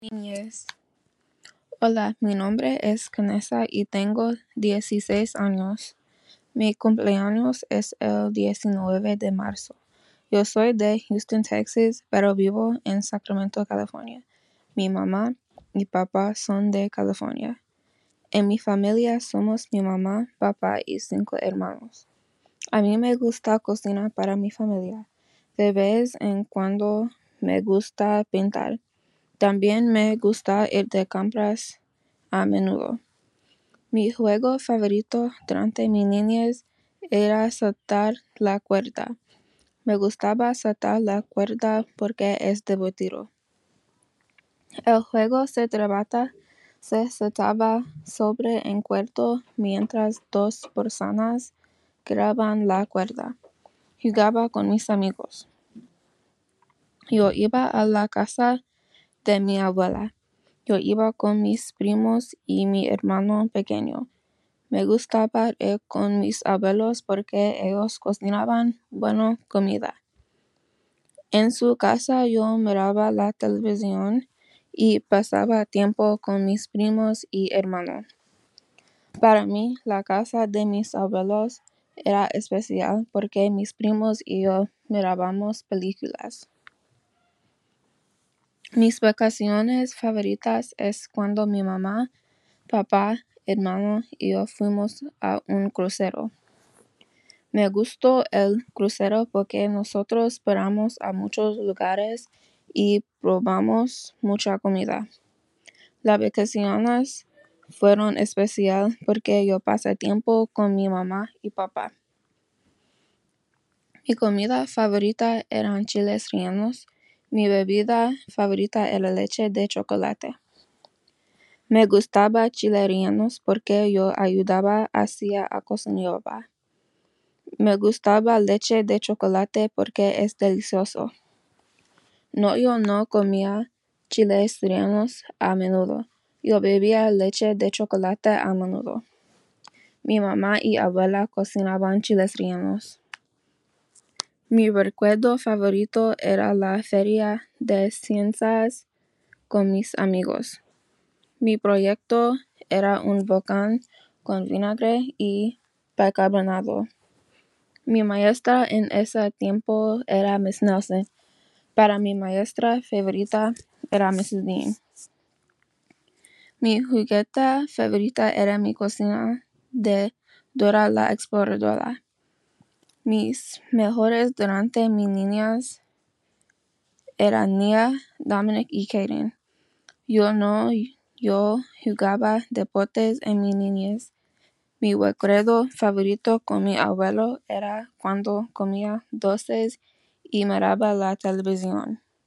Niñez. Hola, mi nombre es Canessa y tengo 16 años. Mi cumpleaños es el 19 de marzo. Yo soy de Houston, Texas, pero vivo en Sacramento, California. Mi mamá y papá son de California. En mi familia somos mi mamá, papá y 5 hermanos. A mí me gusta cocinar para mi familia. De vez en cuando me gusta pintar. También me gusta ir de compras a menudo. Mi juego favorito durante mi niñez era saltar la cuerda. Me gustaba saltar la cuerda porque es divertido. El juego se saltaba sobre un cuerdo mientras 2 personas graban la cuerda. Jugaba con mis amigos. Yo iba a la casa de mi abuela. Yo iba con mis primos y mi hermano pequeño. Me gustaba ir con mis abuelos porque ellos cocinaban buena comida. En su casa yo miraba la televisión y pasaba tiempo con mis primos y hermanos. Para mí, la casa de mis abuelos era especial porque mis primos y yo mirábamos películas. Mis vacaciones favoritas es cuando mi mamá, papá, hermano y yo fuimos a un crucero. Me gustó el crucero porque nosotros paramos a muchos lugares y probamos mucha comida. Las vacaciones fueron especial porque yo pasé tiempo con mi mamá y papá. Mi comida favorita eran chiles rellenos. Mi bebida favorita era leche de chocolate. Me gustaba chiles rellenos porque yo ayudaba a cocinar. Me gustaba leche de chocolate porque es delicioso. Yo no comía chiles rellenos a menudo. Yo bebía leche de chocolate a menudo. Mi mamá y abuela cocinaban chiles rellenos. Mi recuerdo favorito era la feria de ciencias con mis amigos. Mi proyecto era un volcán con vinagre y bicarbonado. Mi maestra en ese tiempo era Miss Nelson. Para mi maestra favorita era Mrs. Dean. Mi juguete favorita era mi cocina de Dora la Exploradora. Mis mejores durante mi niñez eran Nia, Dominic y Kaden. Yo jugaba deportes en mi niñez. Mi recuerdo favorito con mi abuelo era cuando comía dulces y miraba la televisión.